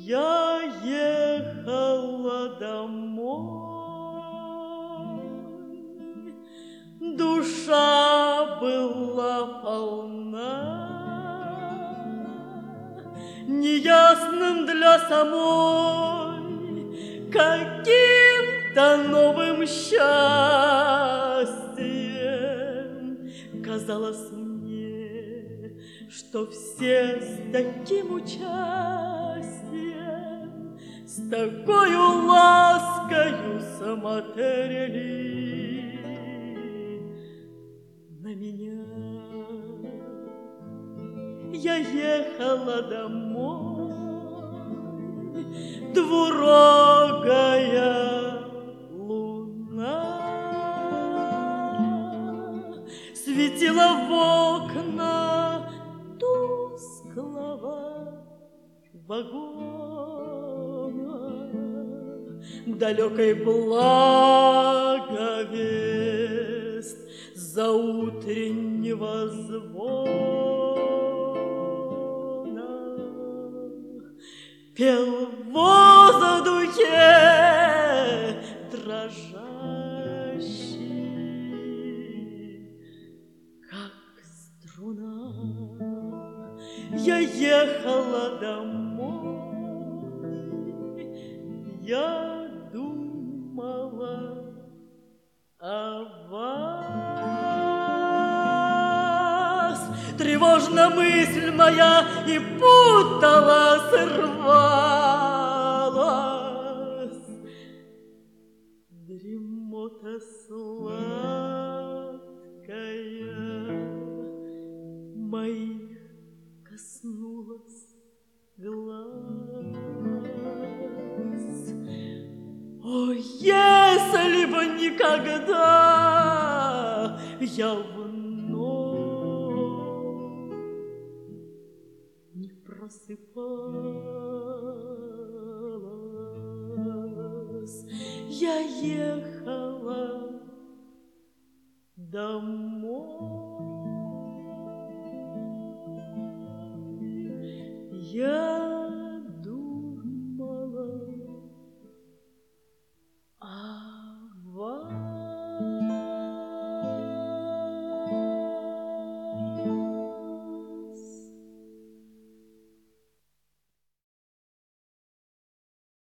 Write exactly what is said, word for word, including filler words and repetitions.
Я ехала домой, душа была полна неясным для самой каким-то новым счастьем. Казалось мне, что все с таким участием, с такою ласкою смотрели на меня. Я ехала домой, двурогая луна светила в окна тусклого вагона. Далекой благовест заутреннего звона пел в воздухе дрожащий, как струна. Я ехала домой, я думала о вас. Тревожна мысль моя и путалась, рвалась. Дремота сладкая моих коснулась глаз. О, если бы никогда я вновь не просыпалась, я ехала домой.